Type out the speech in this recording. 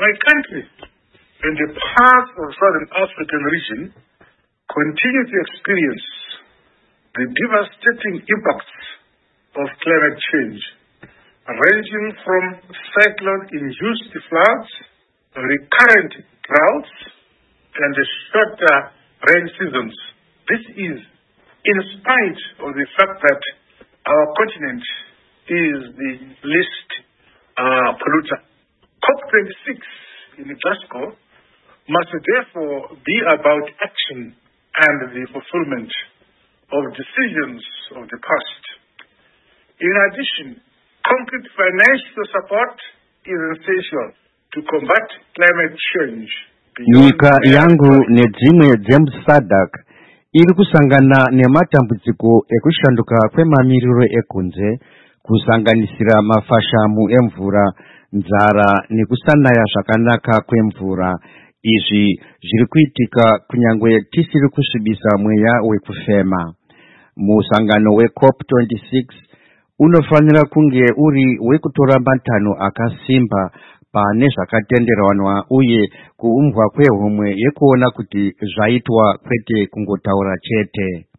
My country and the parts of Southern African region continue to experience the devastating impacts of climate change, ranging from cyclone-induced floods, recurrent droughts, and shorter rain seasons. This is in spite of the fact that our continent is the least polluter. COP26 in Glasgow must therefore be about action and the fulfillment of decisions of the past. In addition, concrete financial support is essential to combat climate change. Nyika yangu nedzimwe dzemuSADC iri kusangana nematambudziko ekushanduka kwemamiriro ekunze kusanganisira mafashamu emvura, nzara nekusanaya zvakanaka kwemvura. Izvi zviri kuitika kunyangwe tisiri kusvibisa mweya wekufema. Musangano weCOP26 unofanira kunge uri wekutora matanho akasimba pane zvakatenderanwa uye kuumbwa kwehomwe yekuona kuti zvaitwa kwete kungotaura chete.